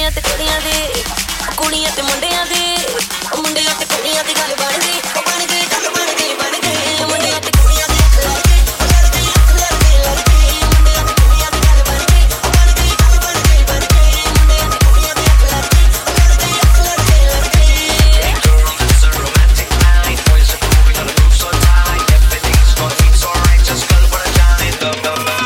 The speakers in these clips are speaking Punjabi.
ਮੁੰਡਿਆਂ ਤੇ ਕੁੜੀਆਂ ਦੇ, ਕੁੜੀਆਂ ਤੇ ਮੁੰਡਿਆਂ ਦੇ, ਮੁੰਡਿਆਂ ਤੇ ਕੁੜੀਆਂ ਦੀ ਗੱਲ ਬਣ ਗਈ, ਬਣ ਗਈ ਗੱਲ ਬਣ ਗਈ ਬਣ ਗਈ ਮੁੰਡਿਆਂ ਤੇ ਕੁੜੀਆਂ ਦੀ ਅੱਖ ਲੱਗ ਗਈ, ਲੜ ਗਈ ਅੱਖ ਲੜ ਗਈ ਲੜ ਗਈ ਮੁੰਡਿਆਂ ਤੇ ਕੁੜੀਆਂ ਦੀ ਗੱਲ ਬਣ ਗਈ, ਬਣ ਗਈ ਗੱਲ ਬਣ ਗਈ ਬਣ ਗਈ ਮੁੰਡਿਆਂ ਤੇ ਕੁੜੀਆਂ ਦੀ ਅੱਖ ਲੱਗ ਗਈ, ਲੜ ਗਈ ਅੱਖ ਲੜ ਗਈ ਲੜ ਗਈ Girl, it's a romantic night, boys are grooving, gotta move so tight, everything's gonna seem so right, just girl what a giant love, love, love.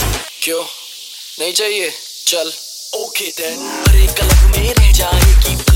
नहीं चाहिए चल ओके देन हर एक कलम में रह जाएगी